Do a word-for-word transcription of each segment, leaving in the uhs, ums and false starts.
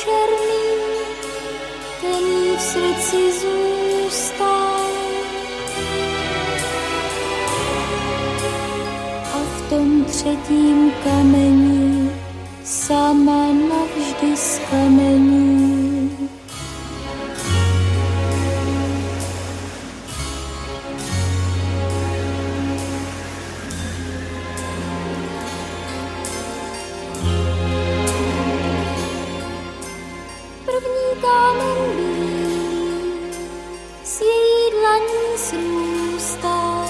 černý, ten jí v srdci zůstal. A v tom třetím kameni sama navždy zkamení. Kámen bílý s její dlaní srůstá.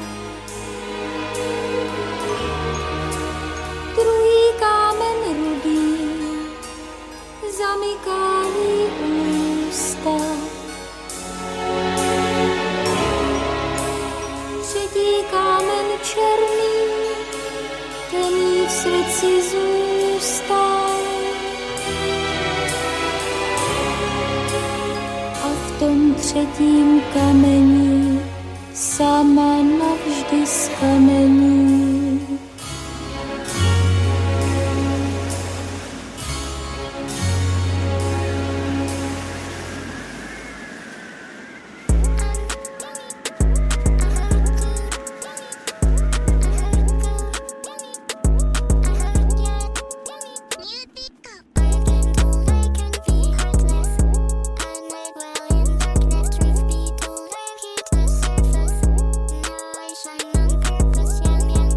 Druhý kámen rudý zamyká jí ústa. Třetí kámen černý, ten jí v srdci zůstal. V tom třetím kameni sama navždy zkamení. Shine on purpose, young and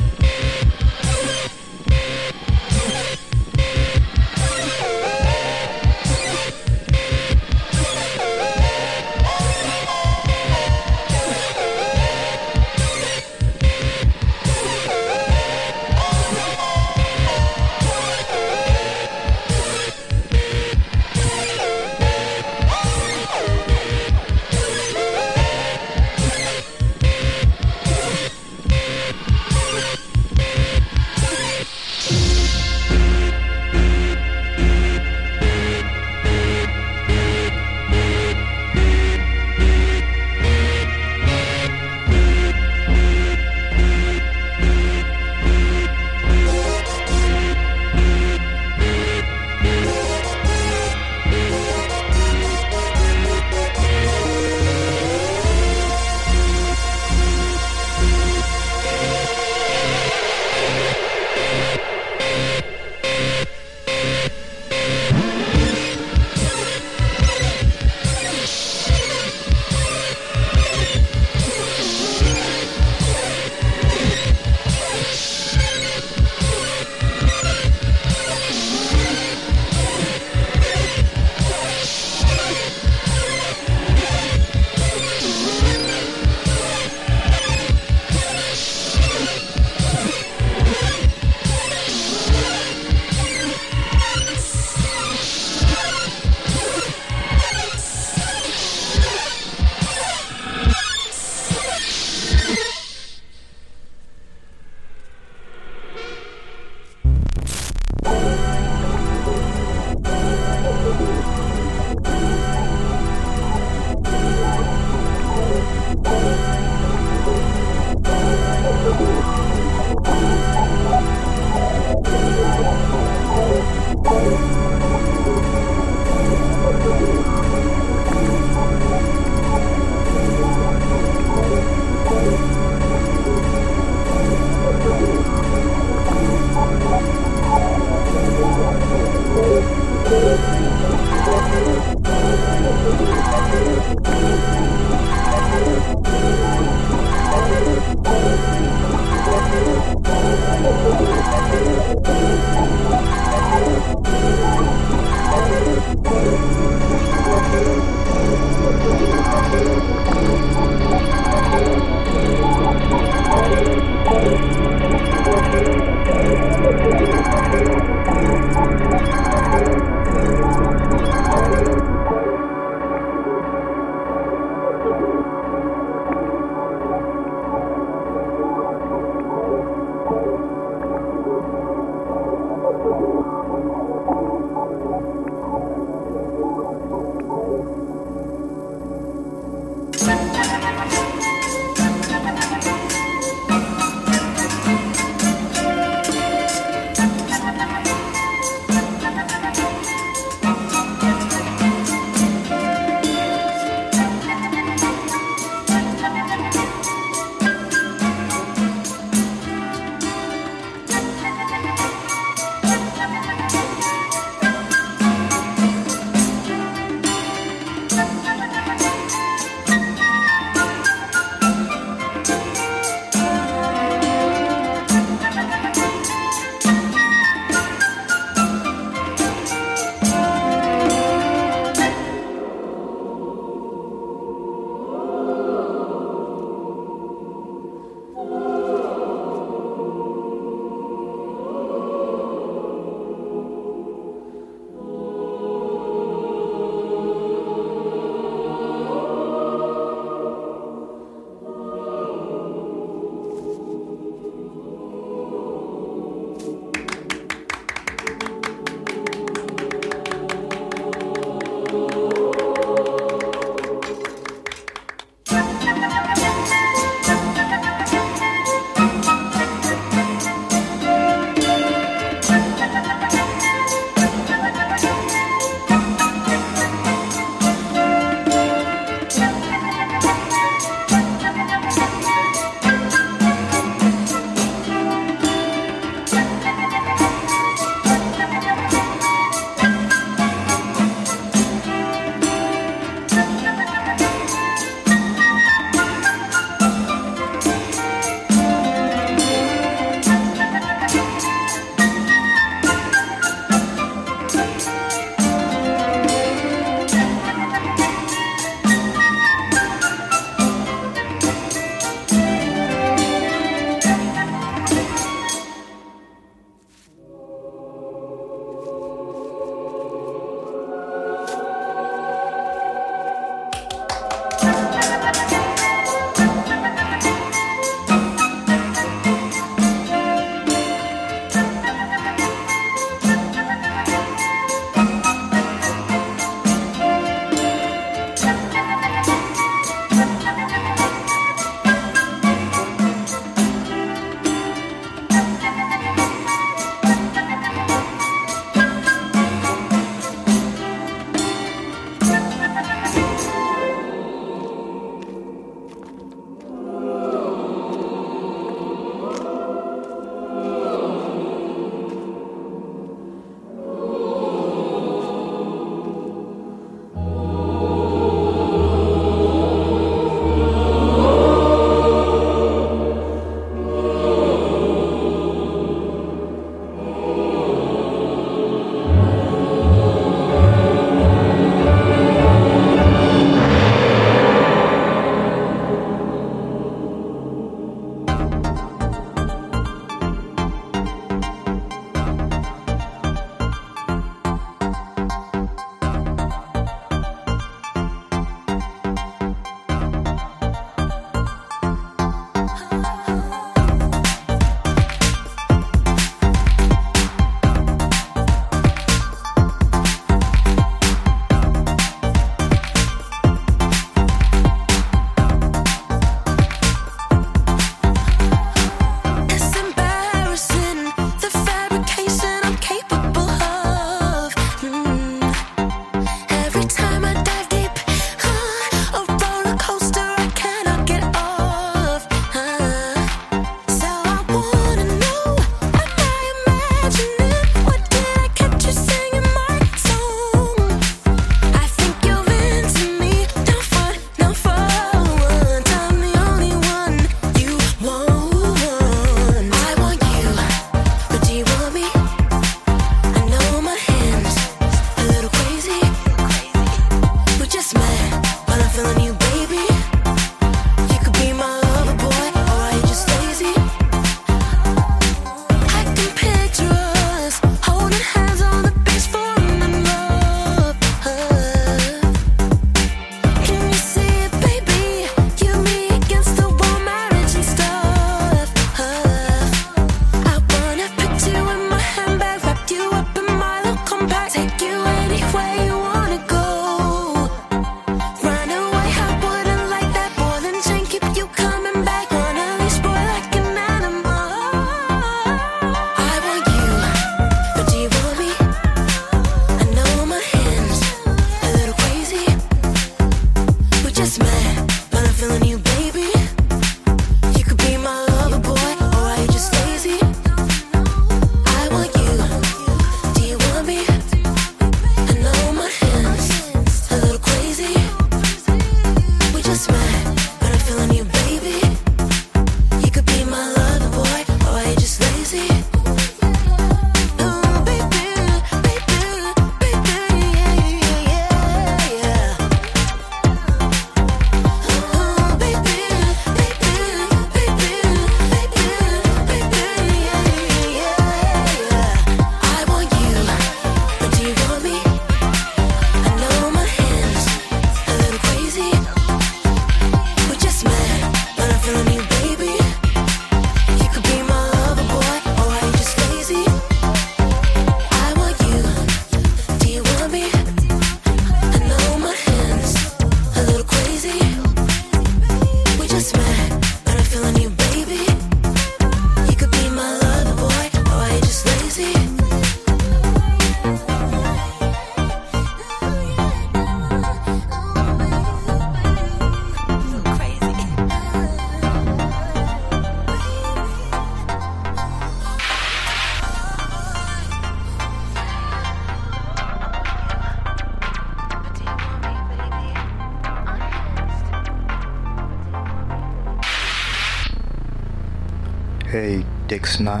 Hey, Dick Snot.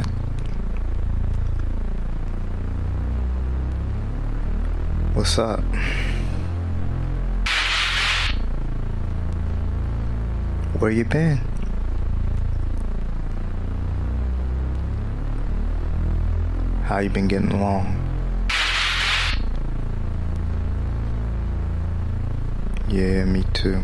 What's up? Where you been? How you been getting along? Yeah, me too.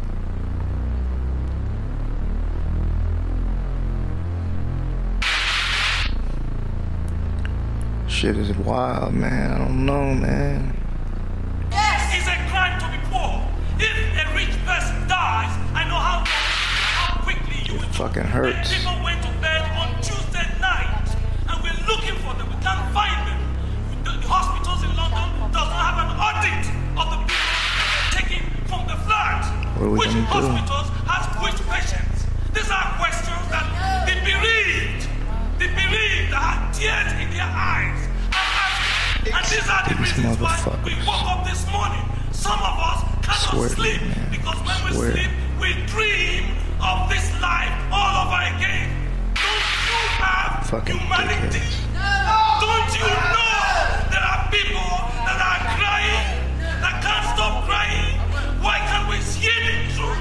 Shit is wild, man. I don't know, man. Yes, it's a crime to be poor. If a rich person dies, I know how how quickly you It will. fucking hurts. People went to bed on Tuesday night, and we're looking for them. We can't find them. The, the hospitals in London does not have an audit of the people taken from the flood. What are we Which gonna do? hospitals has which patients? These are questions that the bereaved, the bereaved that have tears in their eyes. And these are the These reasons why we motherfuckers. woke up this morning. Some of us cannot Swear to sleep you, man. because when we Swear. sleep, we dream of this life all over again. Don't you have Fucking humanity? dickheads. Don't you know there are people that are crying, that can't stop crying? Why can't we hear the truth?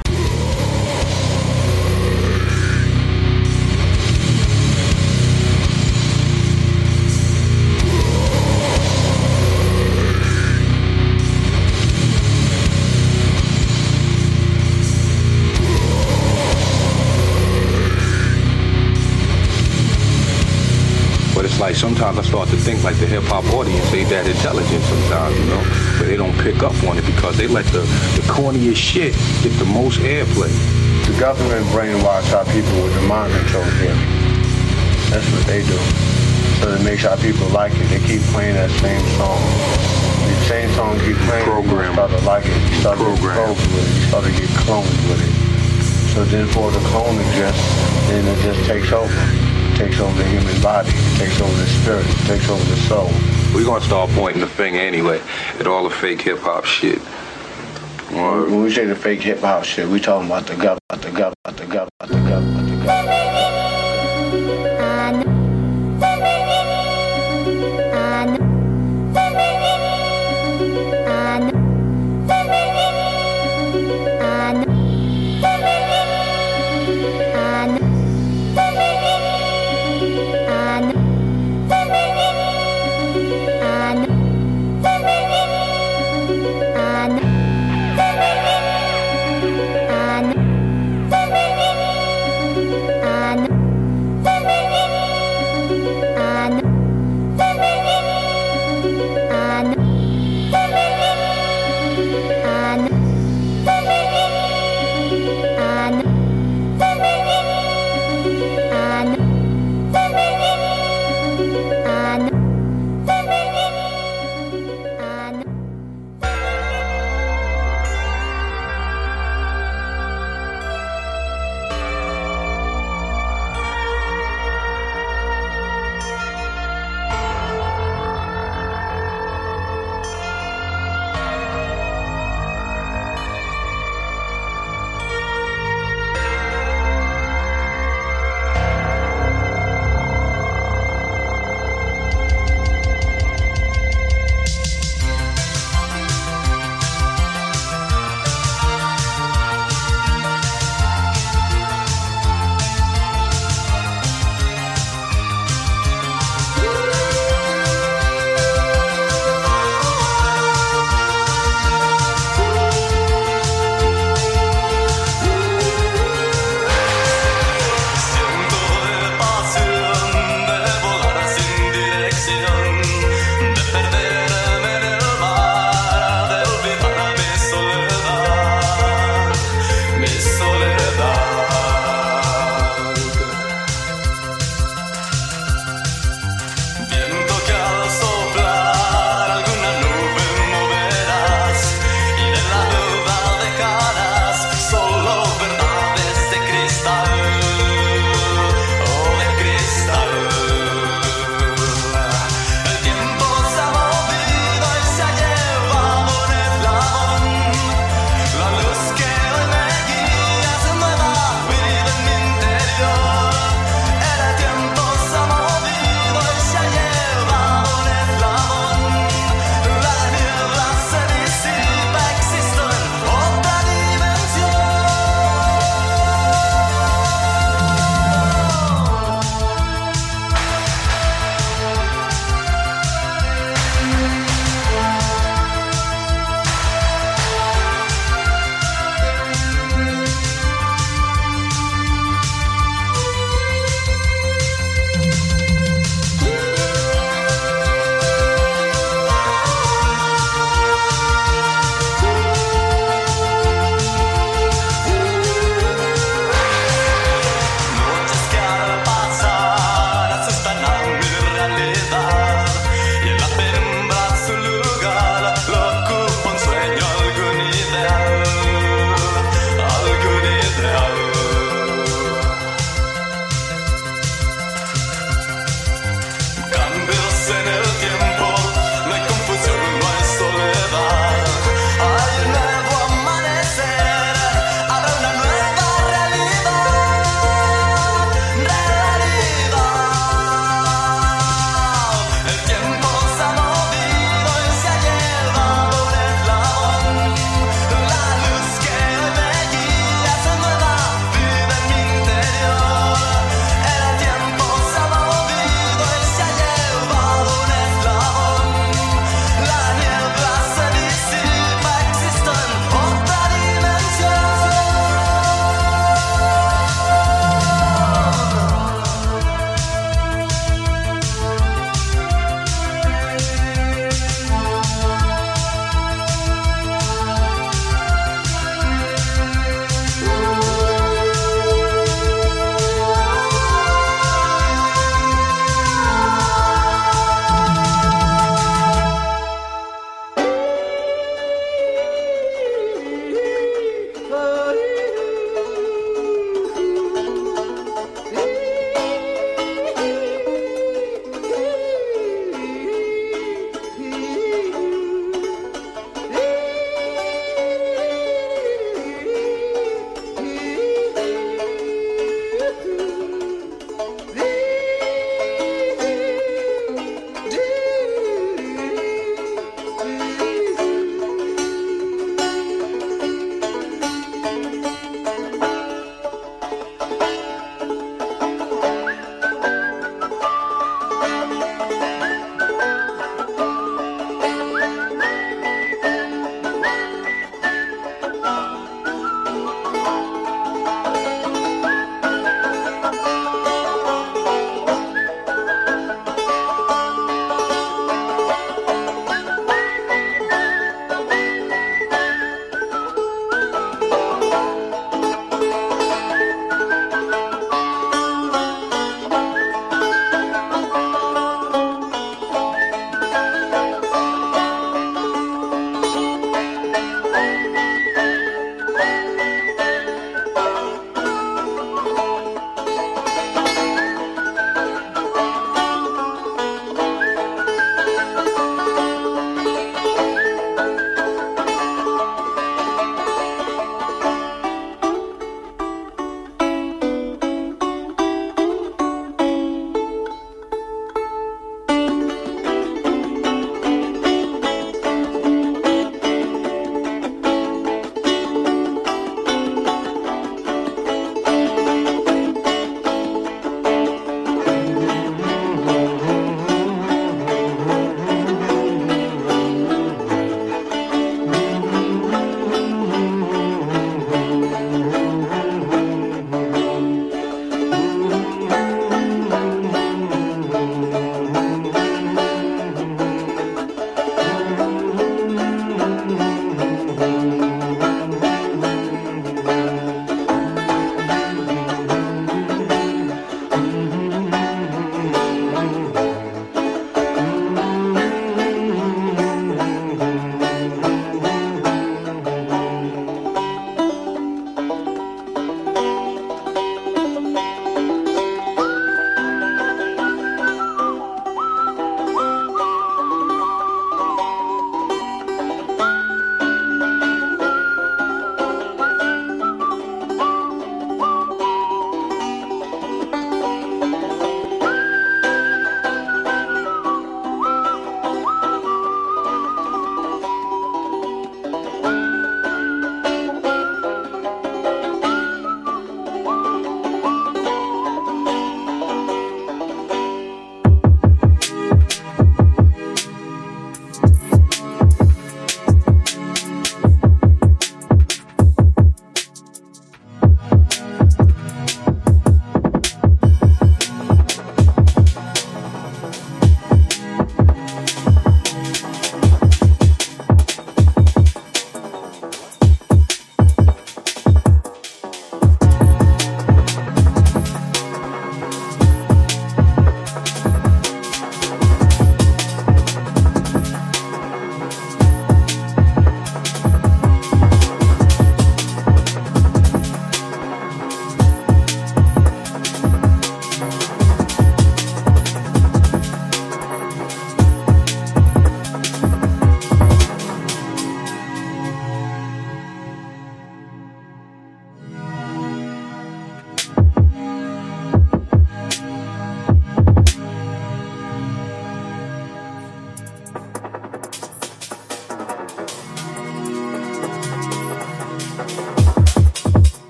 But it's like sometimes I start to think like the hip hop audience ain't that intelligent sometimes, you know? But they don't pick up on it because they let the, the corniest shit get the most airplay. The government brainwash our people with the mind control theory. That's what they do. So it makes our people like it. They keep playing that same song. The same song keep playing, Program. you start to like it. You start to get Program. probed with it. You start to get cloned with it. So then for the clone exists, then it just takes over. Takes over the human body, takes over the spirit, takes over the soul. We're gonna start pointing the finger anyway at all the fake hip hop shit. Or, When we say the fake hip hop shit, we talking about the government, the government, the government, the government, the government.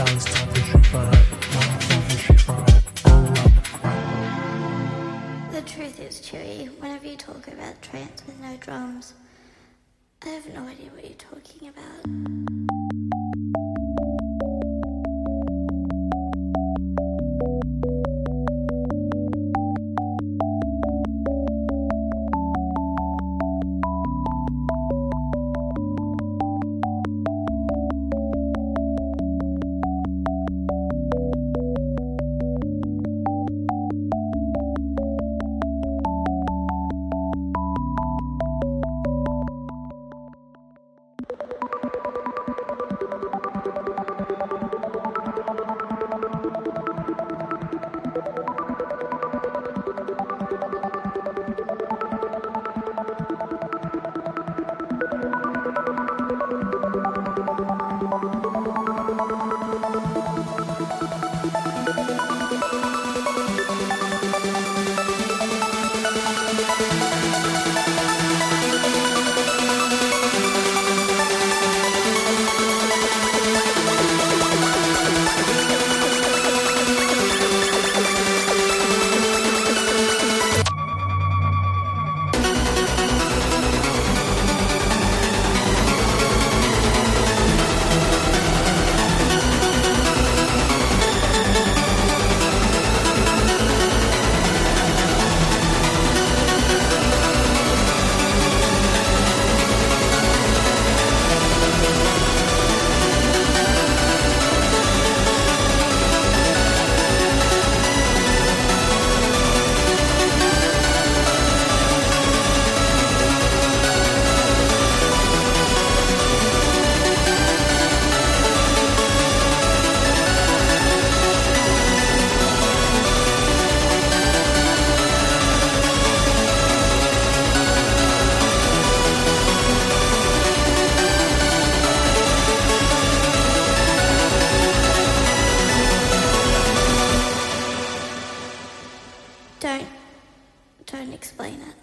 The truth is, Chewy, whenever you talk about trance with no drums, I have no idea what you're talking about. Don't, don't explain it.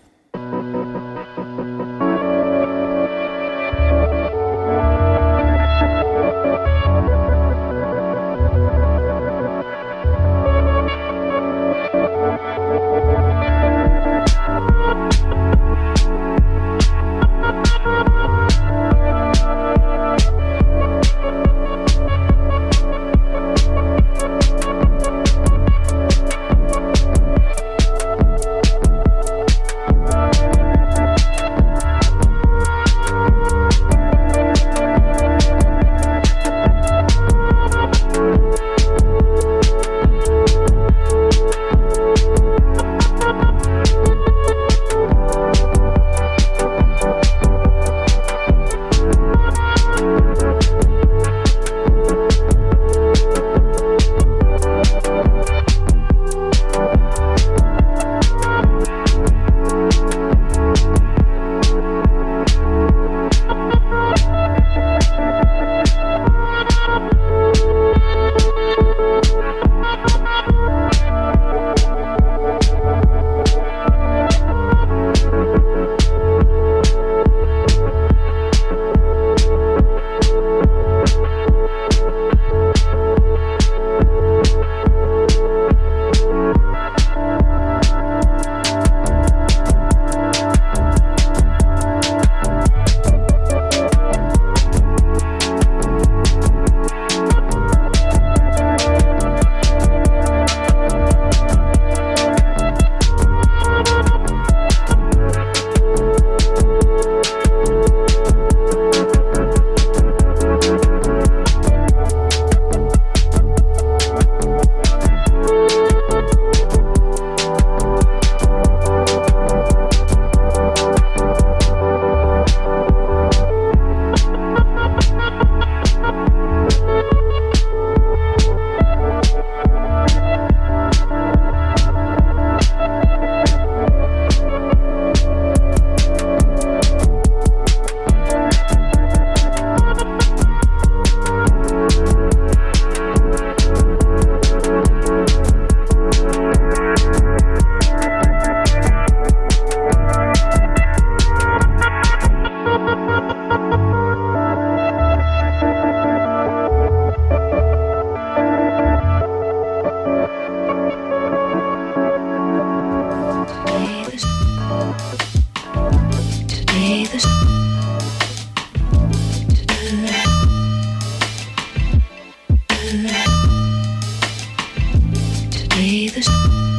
Today the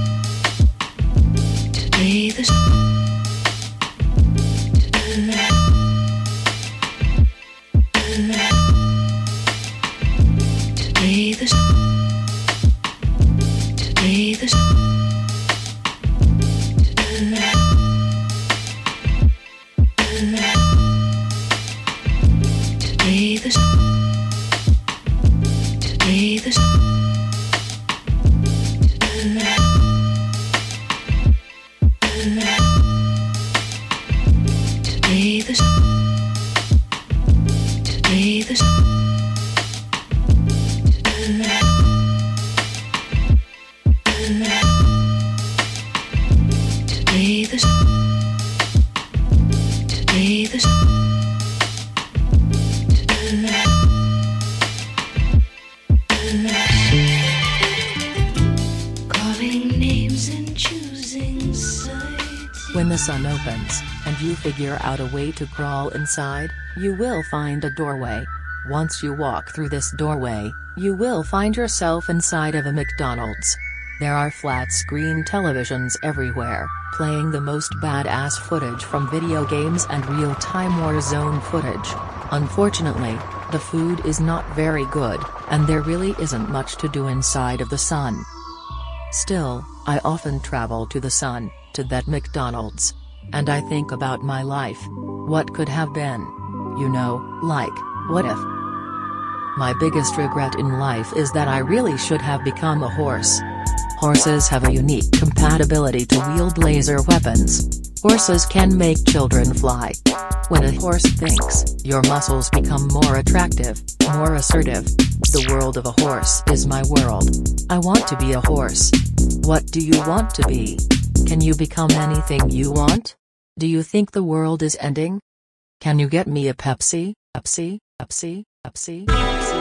Today the Today the Today the Today the Today the Today the Today the Today the Today the Calling names and choosing sides. When the sun opens, and you figure out a way to crawl inside, you will find a doorway. Once you walk through this doorway, you will find yourself inside of a McDonald's. There are flat-screen televisions everywhere, playing the most badass footage from video games and real-time Warzone footage. Unfortunately, the food is not very good, and there really isn't much to do inside of the sun. Still, I often travel to the sun, to that McDonald's. And I think about my life. What could have been? You know, like, what if? My biggest regret in life is that I really should have become a horse. Horses have a unique compatibility to wield laser weapons. Horses can make children fly. When a horse thinks, your muscles become more attractive, more assertive. The world of a horse is my world. I want to be a horse. What do you want to be? Can you become anything you want? Do you think the world is ending? Can you get me a Pepsi? Pepsi? Pepsi? Pepsi? Pepsi?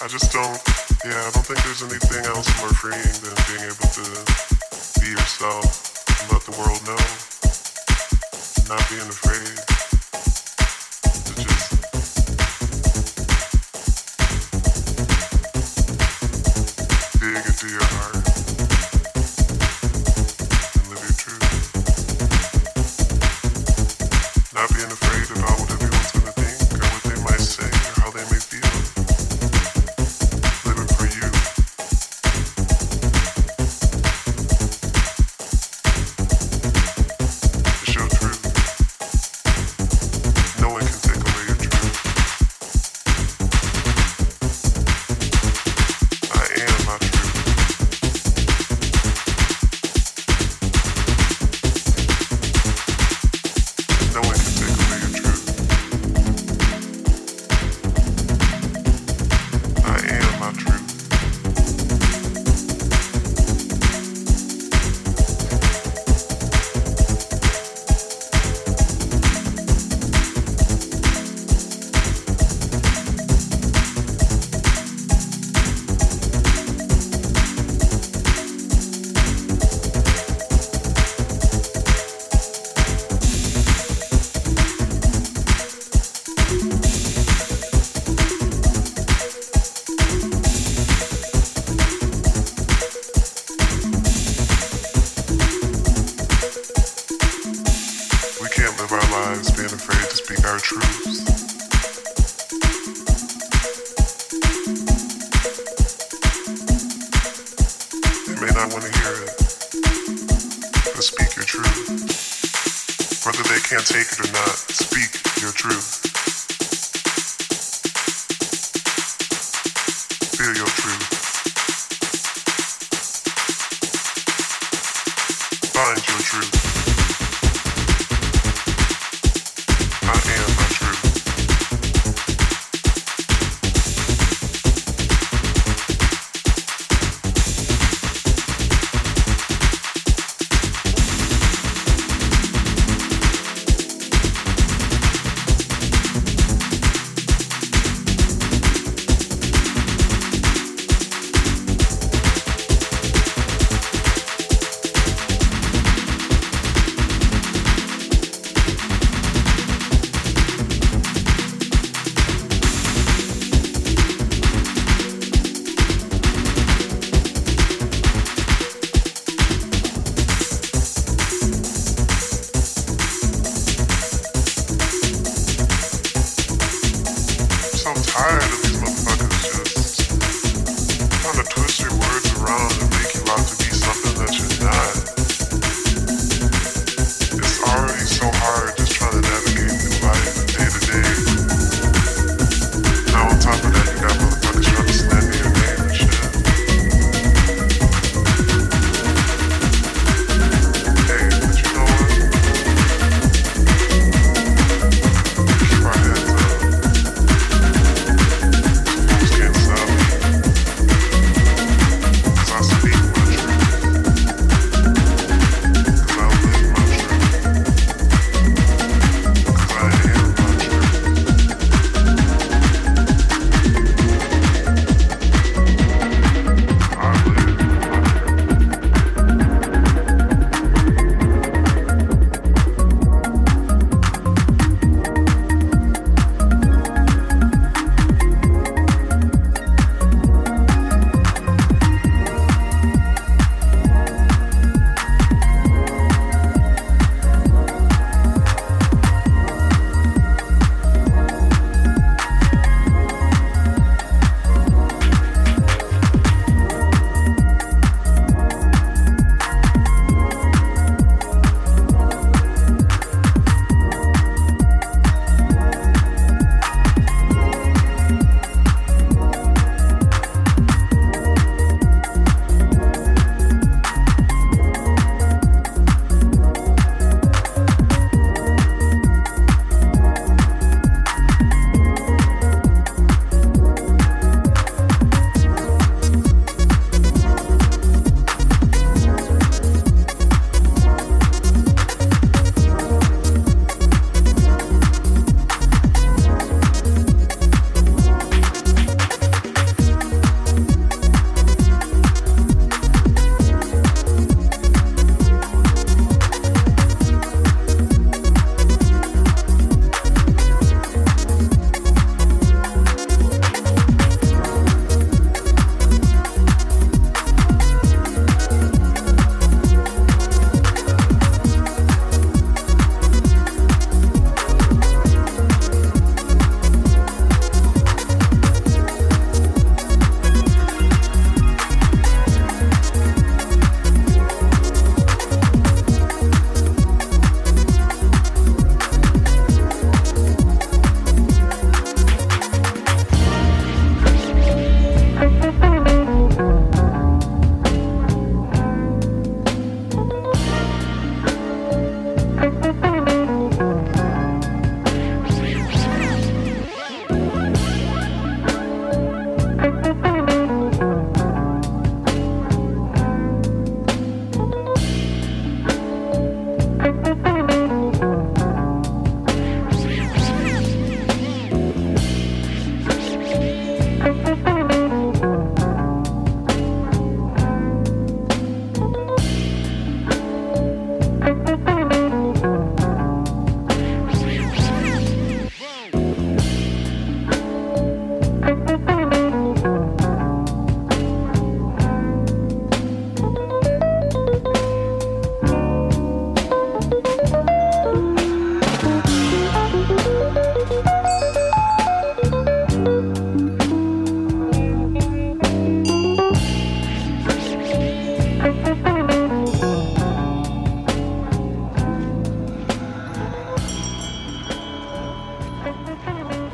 I just don't, yeah, I don't think there's anything else more freeing than being able to be yourself and let the world know. Not being afraid to just dig into your heart and live your truth. Not being afraid about what everyone's gonna think or what they might say or how they may feel. Living for you. It's your truth. No one can take away your truth. I am my truth. No one can take away your truth. I am my truth. We can't live our lives being afraid to speak our truths. They may not want to hear it, but speak your truth. Whether they can't take it or not, speak your truth. Feel your truth. Find your truth. I am my truth. I'm so tired of these motherfuckers just trying to twist your words around and make you out to be something that you're not. It's already so hard just trying to navigate through life day to day. Now on top of that, you got motherfuckers trying to slander your name and shit. Hey, but you know what? Keep our heads up.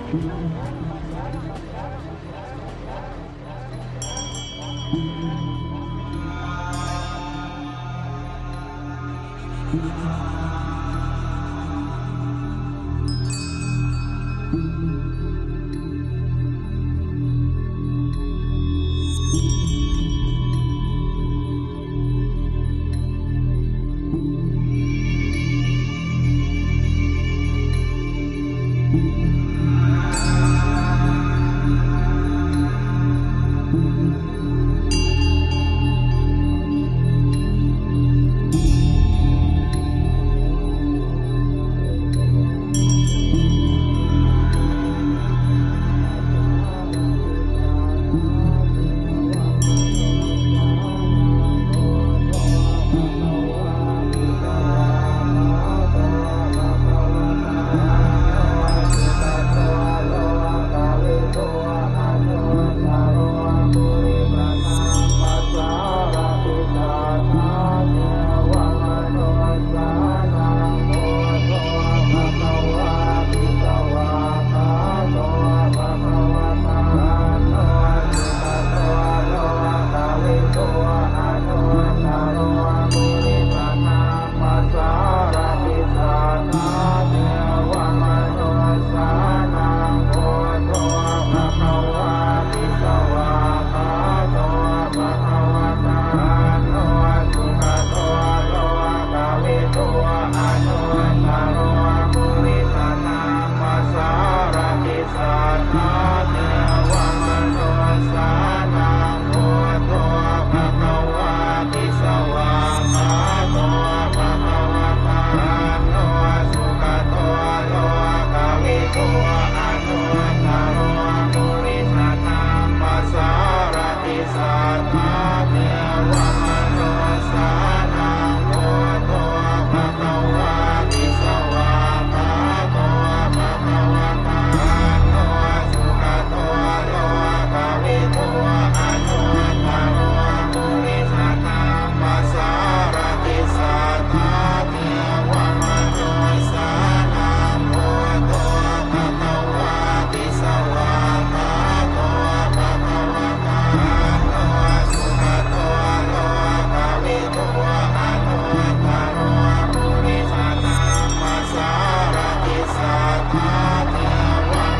Masarati Satya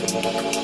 Thank